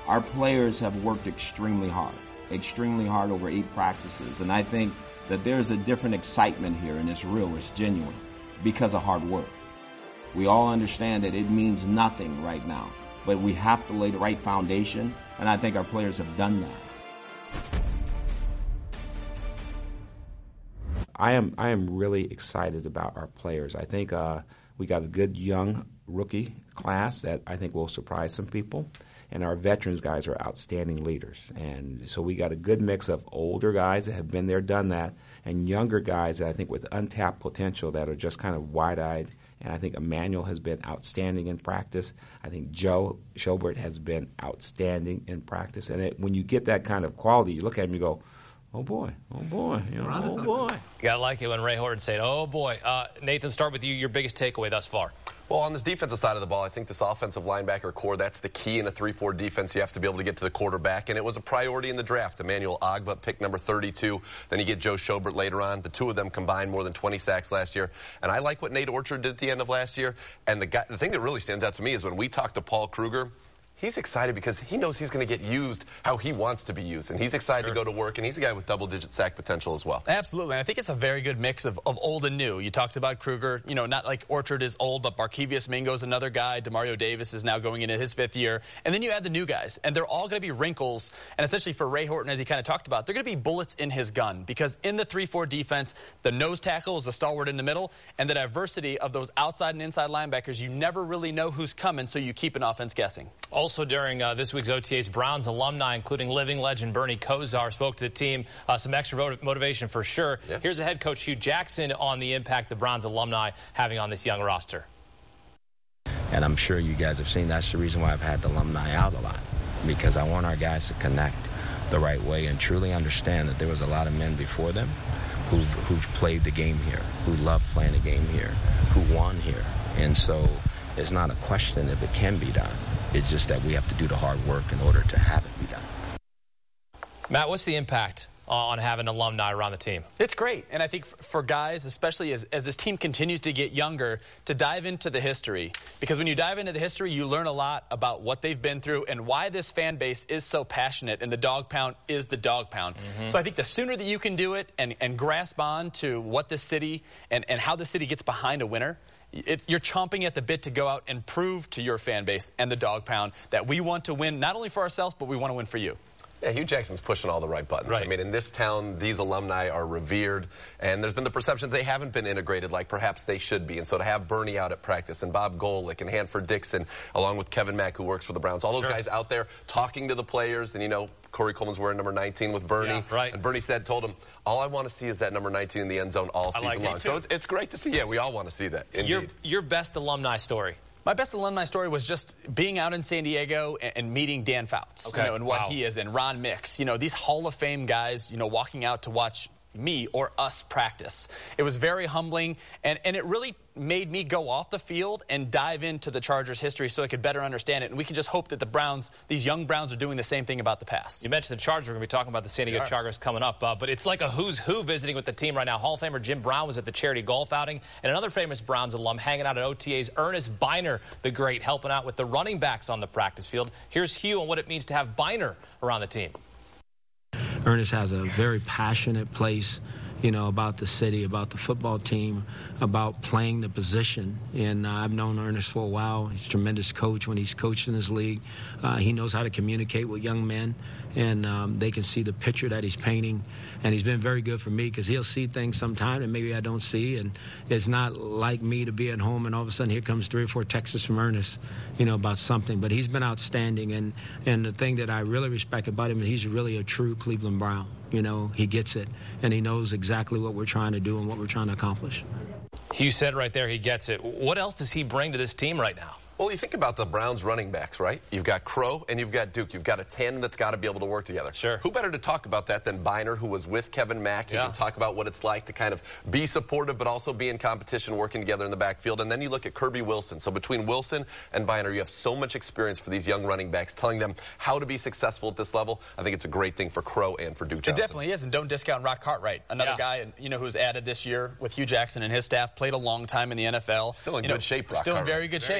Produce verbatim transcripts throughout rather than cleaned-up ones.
Our players have worked extremely hard, extremely hard over eight practices. And I think that there's a different excitement here, and it's real, it's genuine, because of hard work. We all understand that it means nothing right now, but we have to lay the right foundation, and I think our players have done that. I am I am really excited about our players. I think uh, we got a good young rookie class that I think will surprise some people. And our veterans guys are outstanding leaders. And so we got a good mix of older guys that have been there, done that, and younger guys that I think with untapped potential that are just kind of wide-eyed. And I think Emmanuel has been outstanding in practice. I think Joe Schobert has been outstanding in practice. And it, when you get that kind of quality, you look at him and you go, oh, boy, oh, boy, you know, oh, boy. You got to like it when Ray Horton said, oh, boy. Uh, Nathan, start with you. Your biggest takeaway thus far. Well, on this defensive side of the ball, I think this offensive linebacker core, that's the key in a three four defense. You have to be able to get to the quarterback, and it was a priority in the draft. Emmanuel Ogbah, pick number thirty-two. Then you get Joe Schobert later on. The two of them combined more than twenty sacks last year. And I like what Nate Orchard did at the end of last year. And the, guy, the thing that really stands out to me is when we talked to Paul Kruger, he's excited because he knows he's going to get used how he wants to be used. And he's excited sure. to go to work, and he's a guy with double-digit sack potential as well. Absolutely. And I think it's a very good mix of, of old and new. You talked about Kruger. You know, not like Orchard is old, but Barkevius Mingo's another guy. Demario Davis is now going into his fifth year. And then you add the new guys, and they're all going to be wrinkles. And essentially for Ray Horton, as he kind of talked about, they're going to be bullets in his gun. Because in the three four defense, the nose tackle is the stalwart in the middle, and the diversity of those outside and inside linebackers, you never really know who's coming, so you keep an offense guessing. Also during uh, this week's O T As, Browns alumni, including living legend Bernie Kosar, spoke to the team. Uh, some extra motivation for sure. Yeah. Here's the head coach, Hugh Jackson, on the impact the Browns alumni having on this young roster. And I'm sure you guys have seen that's the reason why I've had the alumni out a lot, because I want our guys to connect the right way and truly understand that there was a lot of men before them who've, who've played the game here, who loved playing the game here, who won here. And so it's not a question if it can be done. It's just that we have to do the hard work in order to have it be done. Matt, what's the impact on having alumni around the team? It's great. And I think for guys, especially as, as this team continues to get younger, to dive into the history. Because when you dive into the history, you learn a lot about what they've been through and why this fan base is so passionate, and the dog pound is the dog pound. Mm-hmm. So I think the sooner that you can do it and, and grasp on to what this city and, and how the city gets behind a winner, It, you're chomping at the bit to go out and prove to your fan base and the dog pound that we want to win not only for ourselves, but we want to win for you. Yeah, Hugh Jackson's pushing all the right buttons. Right. I mean, in this town, these alumni are revered, and there's been the perception that they haven't been integrated like perhaps they should be. And so to have Bernie out at practice and Bob Golick and Hanford Dixon, along with Kevin Mack, who works for the Browns, all those sure. guys out there talking to the players, and, you know, Corey Coleman's wearing number nineteen with Bernie. Yeah, right. And Bernie said, told him, all I want to see is that number nineteen in the end zone all I season like long. So it's, it's great to see. Yeah, we all want to see that. Indeed. Your, your best alumni story. My best alumni story was just being out in San Diego and, and meeting Dan Fouts, okay. you know, and what wow. he is, and Ron Mix. You know, these Hall of Fame guys, you know, walking out to watch me or us practice. It was very humbling, and, and it really made me go off the field and dive into the Chargers' history so I could better understand it. And we can just hope that the Browns, these young Browns, are doing the same thing about the past. You mentioned the Chargers. We're going to be talking about the San Diego Chargers coming up. Uh, but it's like a who's who visiting with the team right now. Hall of Famer Jim Brown was at the charity golf outing. And another famous Browns alum hanging out at O T As, Ernest Biner, the great, helping out with the running backs on the practice field. Here's Hugh on what it means to have Biner around the team. Ernest has a very passionate place, you know, about the city, about the football team, about playing the position. And uh, I've known Ernest for a while. He's a tremendous coach when he's coached in this league. Uh, he knows how to communicate with young men, and um, they can see the picture that he's painting. And he's been very good for me because he'll see things sometime that maybe I don't see. And it's not like me to be at home and all of a sudden here comes three or four texts from Ernest, you know, about something. But he's been outstanding. And, and the thing that I really respect about him is he's really a true Cleveland Brown. You know, he gets it, and he knows exactly what we're trying to do and what we're trying to accomplish. Hugh said right there he gets it. What else does he bring to this team right now? Well, you think about the Browns running backs, right? You've got Crow and you've got Duke. You've got a tandem that's got to be able to work together. Sure. Who better to talk about that than Biner, who was with Kevin Mack? He yeah. can talk about what it's like to kind of be supportive but also be in competition, working together in the backfield. And then you look at Kirby Wilson. So between Wilson and Biner, you have so much experience for these young running backs, telling them how to be successful at this level. I think it's a great thing for Crow and for Duke Johnson. It definitely is, and don't discount Rock Cartwright, another yeah. guy, you know, who's added this year with Hugh Jackson and his staff, played a long time in the N F L. Still in you good know, shape, Rock Still Cartwright. in very good, very shape. good shape. So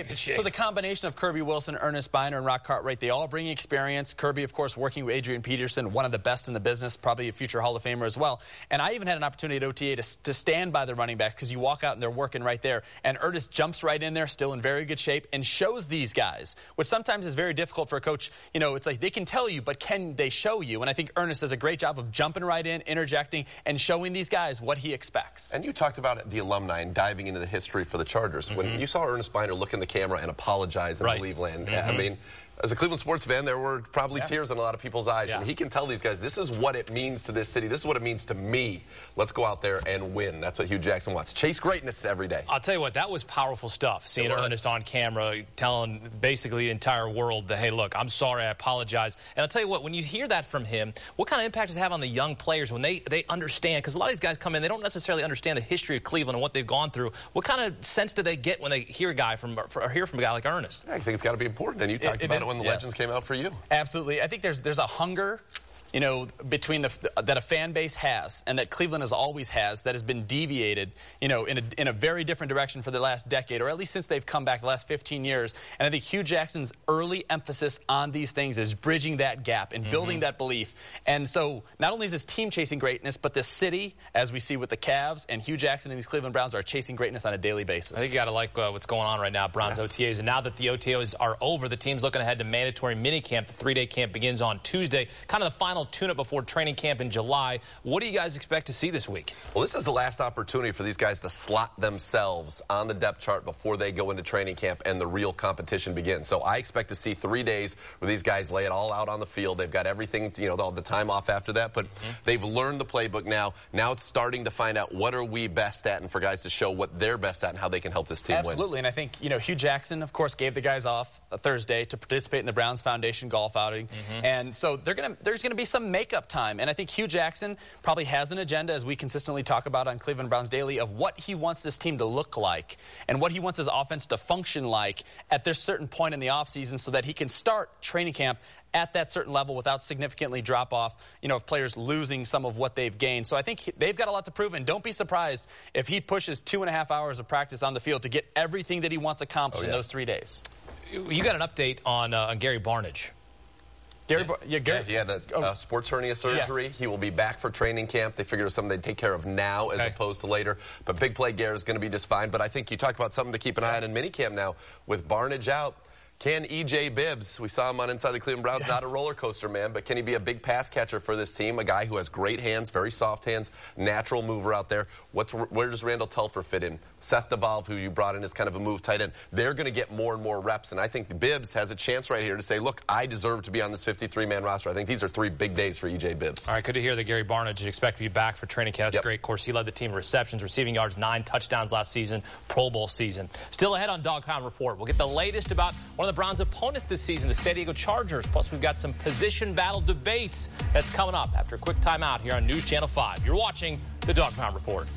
the combination of Kirby Wilson, Earnest Byner, and Rock Cartwright, they all bring experience. Kirby, of course, working with Adrian Peterson, one of the best in the business, probably a future Hall of Famer as well. And I even had an opportunity at O T A to, to stand by the running backs because you walk out and they're working right there. And Earnest jumps right in there, still in very good shape, and shows these guys, which sometimes is very difficult for a coach. You know, it's like they can tell you, but can they show you? And I think Earnest does a great job of jumping right in, interjecting, and showing these guys what he expects. And you talked about the alumni and diving into the history for the Chargers. Mm-hmm. When you saw Earnest Byner look in the camera and apologize in right. Cleveland, mm-hmm. I mean, as a Cleveland sports fan, there were probably yeah. tears in a lot of people's eyes. Yeah. And he can tell these guys, this is what it means to this city. This is what it means to me. Let's go out there and win. That's what Hugh Jackson wants. Chase greatness every day. I'll tell you what, that was powerful stuff. Seeing Earnest on camera telling basically the entire world that, hey, look, I'm sorry, I apologize. And I'll tell you what, when you hear that from him, what kind of impact does it have on the young players when they, they understand? Because a lot of these guys come in, they don't necessarily understand the history of Cleveland and what they've gone through. What kind of sense do they get when they hear a guy from, or hear from a guy like Earnest? I think it's got to be important. And you talked it, it about is, it when the yes. Legends came out for you. Absolutely. I think there's there's a hunger, you know, between the that a fan base has and that Cleveland has always has that has been deviated, you know, in a, in a very different direction for the last decade, or at least since they've come back the last fifteen years. And I think Hugh Jackson's early emphasis on these things is bridging that gap and building mm-hmm. that belief. And so not only is this team chasing greatness, but the city, as we see with the Cavs, and Hugh Jackson and these Cleveland Browns are chasing greatness on a daily basis. I think you got to like uh, what's going on right now, Browns yes. O T As. And now that the O T As are over, the team's looking ahead to mandatory minicamp. The three-day camp begins on Tuesday. Kind of the final tune-up before training camp in July. What do you guys expect to see this week? Well, this is the last opportunity for these guys to slot themselves on the depth chart before they go into training camp and the real competition begins. So I expect to see three days where these guys lay it all out on the field. They've got everything, you know, all the time off after that, but mm-hmm. they've learned the playbook now. Now it's starting to find out what are we best at, and for guys to show what they're best at and how they can help this team Absolutely. win. Absolutely, and I think, you know, Hugh Jackson, of course, gave the guys off a Thursday to participate in the Browns Foundation golf outing, mm-hmm. and so they're gonna, there's going to be some makeup time, and I think Hugh Jackson probably has an agenda, as we consistently talk about on Cleveland Browns Daily, of what he wants this team to look like and what he wants his offense to function like at this certain point in the offseason so that he can start training camp at that certain level without significantly drop off, you know, of players losing some of what they've gained. So I think they've got a lot to prove, and don't be surprised if he pushes two and a half hours of practice on the field to get everything that he wants accomplished oh, yeah. in those three days. You got an update on, uh, on Gary Barnidge. Gary, yeah, yeah, Gary, yeah, he had a oh. uh, sports hernia surgery. Yes. He will be back for training camp. They figured it was something they'd take care of now as okay. opposed to later. But big play Gary is going to be just fine. But I think you talked about something to keep an eye on in minicamp now. With Barnidge out, can E J Bibbs, we saw him on Inside the Cleveland Browns, yes. not a roller coaster man, but can he be a big pass catcher for this team? A guy who has great hands, very soft hands, natural mover out there. What's, where does Randall Telfer fit in? Seth DeValve, who you brought in as kind of a move tight end, they're going to get more and more reps. And I think Bibbs has a chance right here to say, look, I deserve to be on this fifty-three man roster. I think these are three big days for E J Bibbs. All right, good to hear that Gary Barnidge is expected to be back for training camp. That's yep. great. Of course, he led the team in receptions, receiving yards, nine touchdowns last season, Pro Bowl season. Still ahead on Dog Pound Report. We'll get the latest about one of the Browns' opponents this season, the San Diego Chargers. Plus, we've got some position battle debates that's coming up after a quick timeout here on News Channel five. You're watching the Dog Pound Report.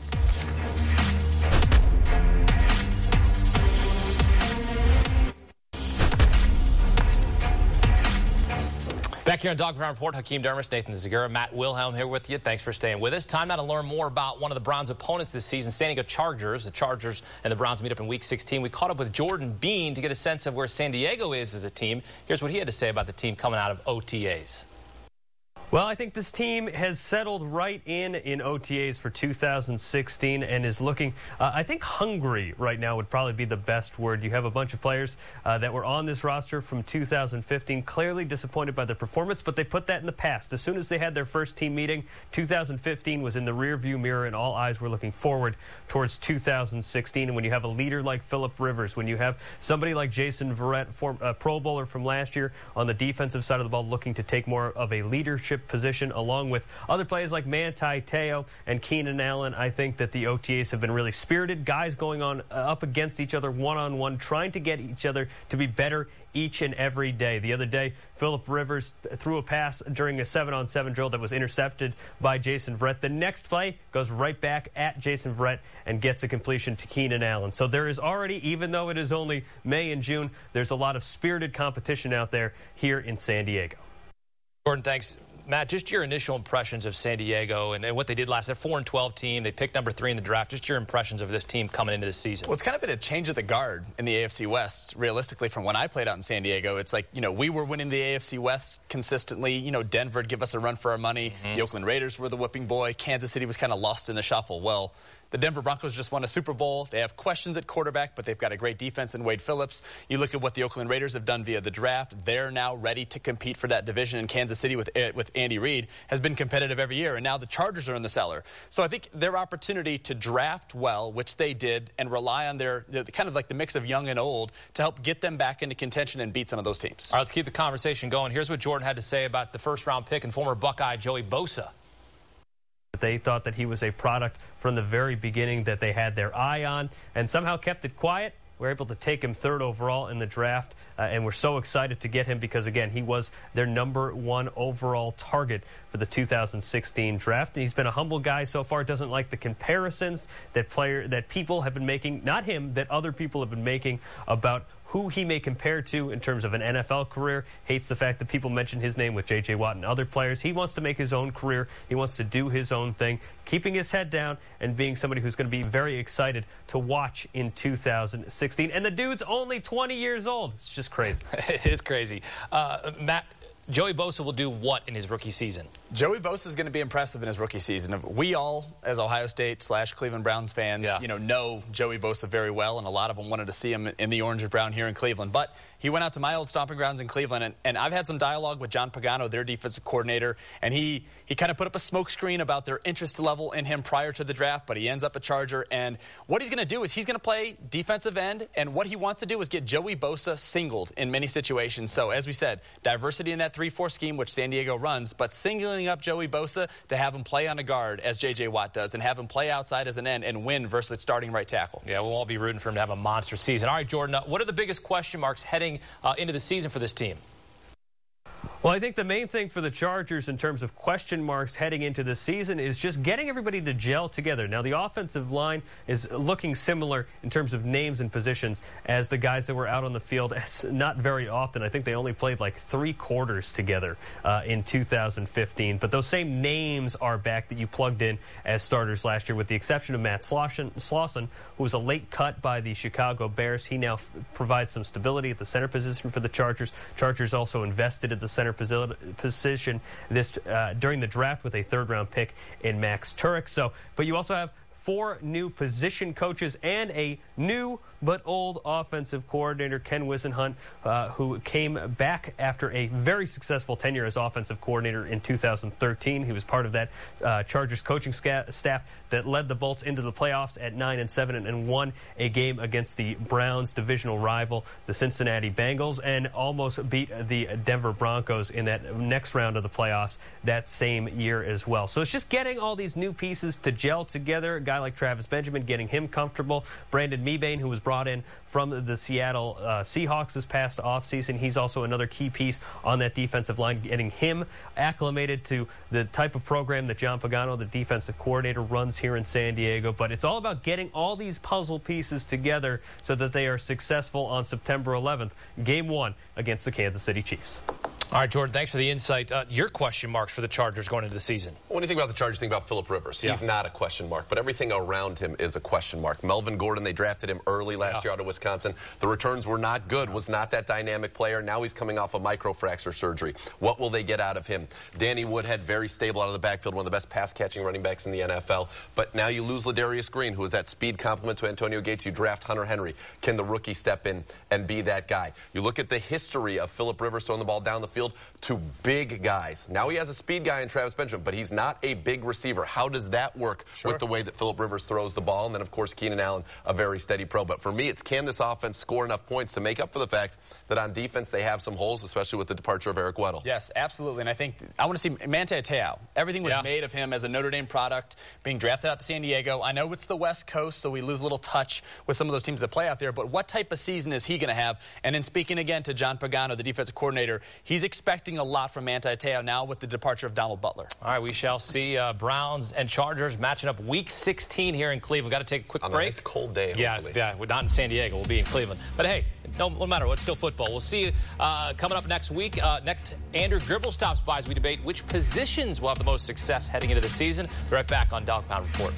Back here on Dog Pound Report, Hakeem Dermis, Nathan Zegura, Matt Wilhelm here with you. Thanks for staying with us. Time now to learn more about one of the Browns' opponents this season, San Diego Chargers. The Chargers and the Browns meet up in Week sixteen. We caught up with Jordan Bean to get a sense of where San Diego is as a team. Here's what he had to say about the team coming out of O T As. Well, I think this team has settled right in in O T As for two thousand sixteen and is looking, uh, I think, hungry right now would probably be the best word. You have a bunch of players uh, that were on this roster from two thousand fifteen, clearly disappointed by their performance, but they put that in the past. As soon as they had their first team meeting, two thousand fifteen was in the rearview mirror, and all eyes were looking forward towards two thousand sixteen. And when you have a leader like Phillip Rivers, when you have somebody like Jason Verrett, form, uh, Pro Bowler from last year, on the defensive side of the ball looking to take more of a leadership position, along with other players like Manti Te'o and Keenan Allen, I think that the O T As have been really spirited. Guys going on uh, up against each other one-on-one, trying to get each other to be better each and every day. The other day, Phillip Rivers threw a pass during a seven-on-seven drill that was intercepted by Jason Verrett. The next play goes right back at Jason Verrett and gets a completion to Keenan Allen. So there is already, even though it is only May and June, there's a lot of spirited competition out there here in San Diego. Jordan, thanks. Matt, just your initial impressions of San Diego and, and what they did last year. four and twelve team. They picked number three in the draft. Just your impressions of this team coming into this season. Well, it's kind of been a change of the guard in the A F C West. Realistically, from when I played out in San Diego, it's like, you know, we were winning the A F C West consistently. You know, Denver would give us a run for our money. Mm-hmm. The Oakland Raiders were the whipping boy. Kansas City was kind of lost in the shuffle. Well, the Denver Broncos just won a Super Bowl. They have questions at quarterback, but they've got a great defense in Wade Phillips. You look at what the Oakland Raiders have done via the draft. They're now ready to compete for that division. And Kansas City with with Andy Reid has been competitive every year. And now the Chargers are in the cellar. So I think their opportunity to draft well, which they did, and rely on their, their kind of like the mix of young and old to help get them back into contention and beat some of those teams. All right, let's keep the conversation going. Here's what Jordan had to say about the first-round pick and former Buckeye Joey Bosa. They thought that he was a product from the very beginning that they had their eye on and somehow kept it quiet. We were able to take him third overall in the draft, uh, and we're so excited to get him because, again, he was their number one overall target for the two thousand sixteen draft. And he's been a humble guy so far, doesn't like the comparisons that player that people have been making, not him, that other people have been making about who he may compare to in terms of an N F L career. Hates the fact that people mention his name with J J. Watt and other players. He wants to make his own career. He wants to do his own thing, keeping his head down and being somebody who's going to be very excited to watch in two thousand sixteen. And the dude's only twenty years old. It's just crazy. It is crazy. Uh, Matt, Joey Bosa will do what in his rookie season? Joey Bosa is going to be impressive in his rookie season. We all, as Ohio State slash Cleveland Browns fans, yeah. you know, know Joey Bosa very well, and a lot of them wanted to see him in the orange and brown here in Cleveland. But he went out to my old stomping grounds in Cleveland, and, and I've had some dialogue with John Pagano, their defensive coordinator, and he, he kind of put up a smokescreen about their interest level in him prior to the draft, but he ends up a Charger. And what he's going to do is he's going to play defensive end, and what he wants to do is get Joey Bosa singled in many situations. So, as we said, diversity in that three four scheme, which San Diego runs, but singling up Joey Bosa to have him play on a guard, as J J. Watt does, and have him play outside as an end and win versus starting right tackle. Yeah, we'll all be rooting for him to have a monster season. All right, Jordan, uh, what are the biggest question marks heading uh, into the season for this team? Well, I think the main thing for the Chargers in terms of question marks heading into the season is just getting everybody to gel together. Now, the offensive line is looking similar in terms of names and positions as the guys that were out on the field as not very often. I think they only played like three quarters together uh, in two thousand fifteen. But those same names are back that you plugged in as starters last year, with the exception of Matt Slauson, Slauson who was a late cut by the Chicago Bears. He now f- provides some stability at the center position for the Chargers. Chargers also invested at the center position this uh, during the draft with a third-round pick in Max Turek. So, but you also have four new position coaches and a new but old offensive coordinator, Ken Whisenhunt, uh, who came back after a very successful tenure as offensive coordinator in two thousand thirteen. He was part of that uh, Chargers coaching sca- staff that led the Bolts into the playoffs at nine and seven and, and won a game against the Browns' divisional rival, the Cincinnati Bengals, and almost beat the Denver Broncos in that next round of the playoffs that same year as well. So it's just getting all these new pieces to gel together. A guy like Travis Benjamin, getting him comfortable. Brandon Mebane, who was brought in from the Seattle uh, Seahawks this past offseason. He's also another key piece on that defensive line, getting him acclimated to the type of program that John Pagano, the defensive coordinator, runs here in San Diego. But it's all about getting all these puzzle pieces together so that they are successful on September eleventh, game one against the Kansas City Chiefs. All right, Jordan, thanks for the insight. Uh, your question marks for the Chargers going into the season? When you think about the Chargers, think about Phillip Rivers. He's yeah. not a question mark, but everything around him is a question mark. Melvin Gordon, they drafted him early last yeah. year out of Wisconsin. The returns were not good, was not that dynamic player. Now he's coming off a microfracture surgery. What will they get out of him? Danny Woodhead, very stable out of the backfield, one of the best pass-catching running backs in the N F L. But now you lose Ladarius Green, who is that speed complement to Antonio Gates. You draft Hunter Henry. Can the rookie step in and be that guy? You look at the history of Phillip Rivers throwing the ball down the field to big guys. Now he has a speed guy in Travis Benjamin, but he's not a big receiver. How does that work sure. with the way that Phillip Rivers throws the ball? And then, of course, Keenan Allen, a very steady pro. But for me, it's can this offense score enough points to make up for the fact that on defense they have some holes, especially with the departure of Eric Weddle? Yes, absolutely. And I think I want to see Manti Te'o. Everything was yeah. made of him as a Notre Dame product, being drafted out to San Diego. I know it's the West Coast, so we lose a little touch with some of those teams that play out there. But what type of season is he going to have? And then speaking again to John Pagano, the defensive coordinator, he's expecting a lot from Manti Te'o now with the departure of Donald Butler. All right, we shall see uh, Browns and Chargers matching up week sixteen here in Cleveland. Got to take a quick On break. a nice cold day, yeah, hopefully. yeah, we're not in San Diego. We'll be in Cleveland. But hey, no, no matter what, it's still football. We'll see you uh, coming up next week. Uh, next, Andrew Gribble stops by as we debate which positions will have the most success heading into the season. Be right back on Dog Pound Report.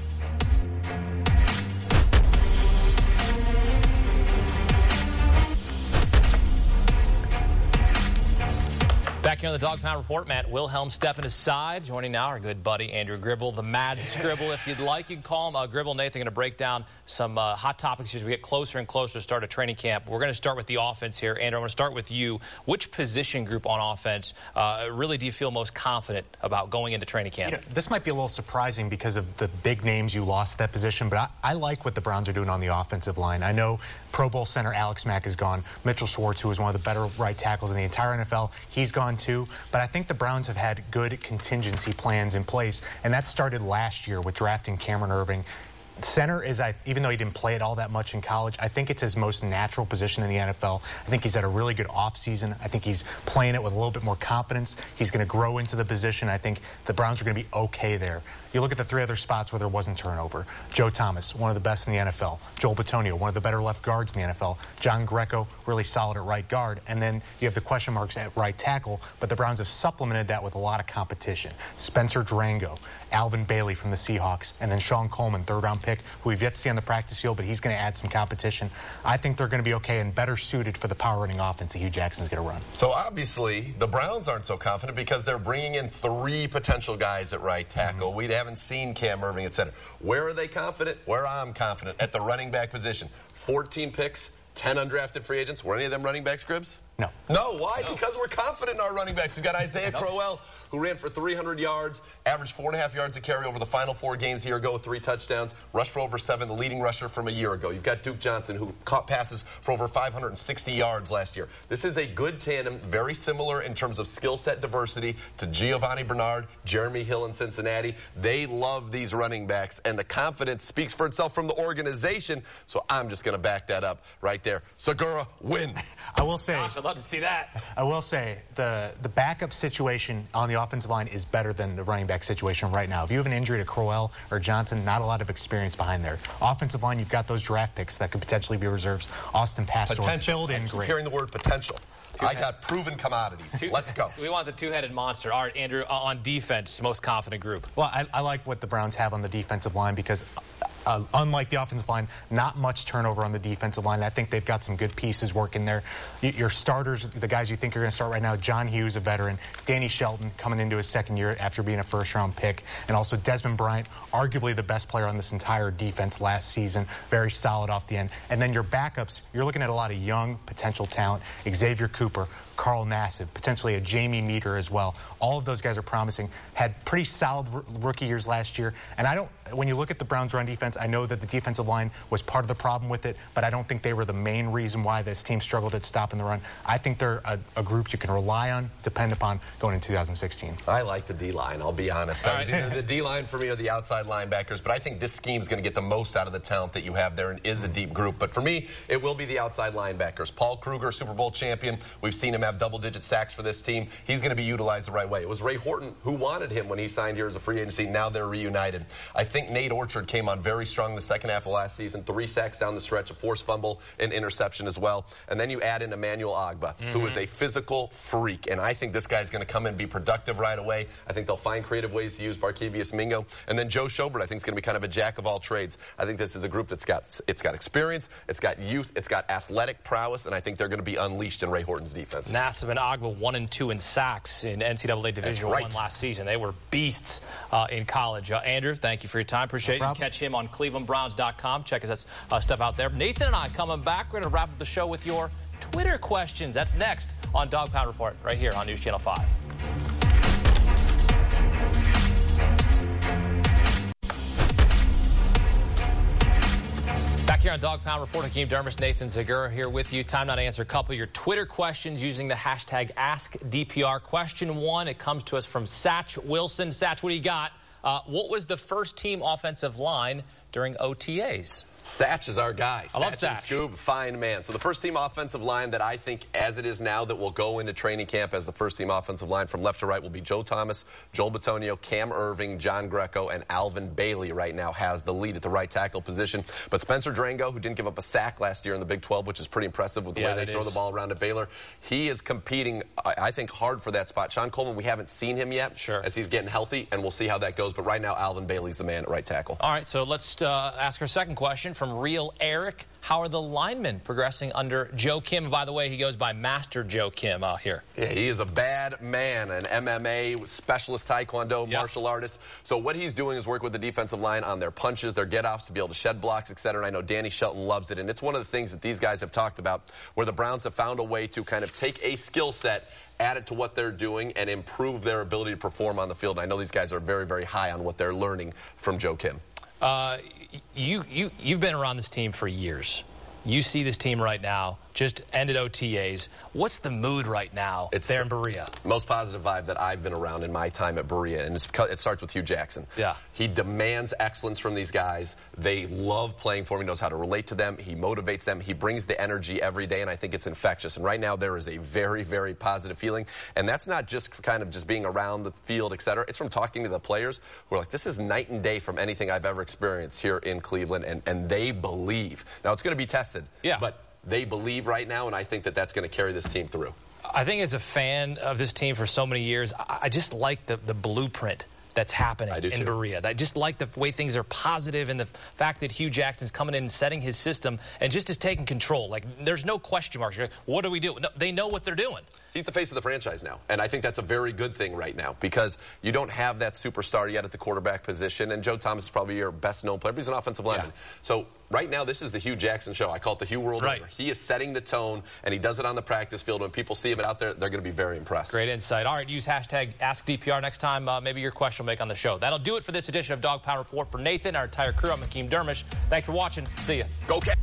Back here on the Dog Pound Report, Matt Wilhelm stepping aside. Joining now our good buddy Andrew Gribble, the Mad Scribble, if you'd like. You can call him. Uh, Gribble and Nathan are going to break down some uh, hot topics here as we get closer and closer to start a training camp. We're going to start with the offense here. Andrew, I'm going to start with you. Which position group on offense uh, really do you feel most confident about going into training camp? You know, this might be a little surprising because of the big names you lost at that position, but I, I like what the Browns are doing on the offensive line. I know Pro Bowl center Alex Mack is gone. Mitchell Schwartz, who is one of the better right tackles in the entire N F L, he's gone too. But I think the Browns have had good contingency plans in place, and that started last year with drafting Cameron Irving. Center is, I, even though he didn't play it all that much in college, I think it's his most natural position in the N F L. I think he's had a really good offseason. I think he's playing it with a little bit more confidence. He's going to grow into the position. I think the Browns are going to be okay there. You look at the three other spots where there wasn't turnover. Joe Thomas, one of the best in the N F L. Joel Bitonio, one of the better left guards in the N F L. John Greco, really solid at right guard. And then you have the question marks at right tackle, but the Browns have supplemented that with a lot of competition. Spencer Drango, Alvin Bailey from the Seahawks, and then Sean Coleman, third-round pick, who we've yet to see on the practice field, but he's going to add some competition. I think they're going to be okay and better suited for the power-running offense that Hugh Jackson is going to run. So obviously, the Browns aren't so confident because they're bringing in three potential guys at right tackle. Mm-hmm. We haven't seen Cam Irving at center. Where are they confident? Where I'm confident at the running back position. fourteen picks, ten undrafted free agents. Were any of them running back scribs? No. No, why? No. Because we're confident in our running backs. We've got Isaiah Nope. Crowell, who ran for three hundred yards, averaged four and a half yards a carry over the final four games a year ago with three touchdowns, rushed for over seven, the leading rusher from a year ago. You've got Duke Johnson, who caught passes for over five hundred sixty yards last year. This is a good tandem, very similar in terms of skill set diversity to Giovanni Bernard, Jeremy Hill in Cincinnati. They love these running backs, and the confidence speaks for itself from the organization, so I'm just going to back that up right there. Segura, win. I will say... Gosh, I'd love to see that. I will say the the backup situation on the offensive line is better than the running back situation right now. If you have an injury to Crowell or Johnson, not a lot of experience behind there. Offensive line, you've got those draft picks that could potentially be reserves. Austin Pastor filled in I keep great. hearing the word potential. I got proven commodities. Two, Let's go. We want the two-headed monster. All right, Andrew, uh, on defense, most confident group. Well, I, I like what the Browns have on the defensive line because Uh, unlike the offensive line, not much turnover on the defensive line. I think they've got some good pieces working there. Y your starters, the guys you think are going to start right now, John Hughes, a veteran, Danny Shelton coming into his second year after being a first-round pick, and also Desmond Bryant, arguably the best player on this entire defense last season, very solid off the end. And then your backups, you're looking at a lot of young potential talent, Xavier Cooper, Carl Nassib, potentially a Jamie Meter as well. All of those guys are promising. Had pretty solid rookie years last year. And I don't, when you look at the Browns' run defense, I know that the defensive line was part of the problem with it, but I don't think they were the main reason why this team struggled at stopping the run. I think they're a, a group you can rely on, depend upon going in two thousand sixteen. I like the D-line, I'll be honest. That was either the D-line for me or the outside linebackers, but I think this scheme is going to get the most out of the talent that you have there and is a deep group. But for me, it will be the outside linebackers. Paul Kruger, Super Bowl champion. We've seen him have double-digit sacks for this team. He's going to be utilized the right way. It was Ray Horton who wanted him when he signed here as a free agency. Now they're reunited. I think Nate Orchard came on very strong the second half of last season. Three sacks down the stretch, a forced fumble, and interception as well. And then you add in Emmanuel Ogbah, mm-hmm. who is a physical freak. And I think this guy's going to come and be productive right away. I think they'll find creative ways to use Barkevious Mingo. And then Joe Schobert, I think, is going to be kind of a jack of all trades. I think this is a group that's got, it's got experience, it's got youth, it's got athletic prowess, and I think they're going to be unleashed in Ray Horton's defense. Nassib and Ogbah one and two in sacks in N C double A Division right. one last season. They were beasts uh, in college. Uh, Andrew, thank you for your time. Appreciate No it. You can catch him on cleveland browns dot com. Check his uh, stuff out there. Nathan and I coming back. We're going to wrap up the show with your Twitter questions. That's next on Dog Pound Report right here on News Channel five. Back here on Dog Pound Report, Hakeem Dermis, Nathan Zegura here with you. Time now to answer a couple of your Twitter questions using the hashtag Ask D P R. Question one, it comes to us from Satch Wilson. Satch, what do you got? Uh, what was the first team offensive line during O T As. Satch is our guy. I love Satch and Satch. Scoob, fine man. So the first team offensive line that I think as it is now that will go into training camp as the first team offensive line from left to right will be Joe Thomas, Joel Bitonio, Cam Irving, John Greco, and Alvin Bailey right now has the lead at the right tackle position. But Spencer Drango, who didn't give up a sack last year in the Big twelve, which is pretty impressive with the yeah, way they throw is. the ball around at Baylor, he is competing, I think, hard for that spot. Sean Coleman, we haven't seen him yet sure. as he's getting healthy, and we'll see how that goes. But right now, Alvin Bailey's the man at right tackle. All right, so let's uh, ask our second question from Real Eric. How are the linemen progressing under Joe Kim? By the way, he goes by Master Joe Kim out here. Yeah, he is a bad man, an M M A specialist, taekwondo, yep. martial artist. So what he's doing is work with the defensive line on their punches, their get-offs to be able to shed blocks, et cetera. And I know Danny Shelton loves it, and it's one of the things that these guys have talked about where the Browns have found a way to kind of take a skill set, add it to what they're doing, and improve their ability to perform on the field. And I know these guys are very, very high on what they're learning from Joe Kim. Uh, you, you, you've been around this team for years. You see this team right now, just ended O T As. What's the mood right now it's there the in Berea? Most positive vibe that I've been around in my time at Berea, and it's, it starts with Hugh Jackson. Yeah. He demands excellence from these guys. They love playing for him. He knows how to relate to them. He motivates them. He brings the energy every day, and I think it's infectious. And right now there is a very, very positive feeling, and that's not just kind of just being around the field, et cetera. It's from talking to the players who are like, this is night and day from anything I've ever experienced here in Cleveland, and, and they believe. Now, it's going to be tested, yeah. but they believe right now, and I think that that's going to carry this team through. I think as a fan of this team for so many years, I just like the, the blueprint that's happening in too. Berea. I just like the way things are positive and the fact that Hugh Jackson's coming in and setting his system and just is taking control. Like, there's no question marks. Like, what do we do? No, they know what they're doing. He's the face of the franchise now, and I think that's a very good thing right now because you don't have that superstar yet at the quarterback position, and Joe Thomas is probably your best-known player, but he's an offensive lineman. Yeah. So right now, this is the Hugh Jackson show. I call it the Hugh World right. Order. He is setting the tone, and he does it on the practice field. When people see him out there, they're going to be very impressed. Great insight. All right, use hashtag AskDPR next time. Uh, maybe your question will make on the show. That'll do it for this edition of Dog Pound Report. For Nathan, our entire crew, I'm Hakeem Dermish. Thanks for watching. See ya. Go Cats.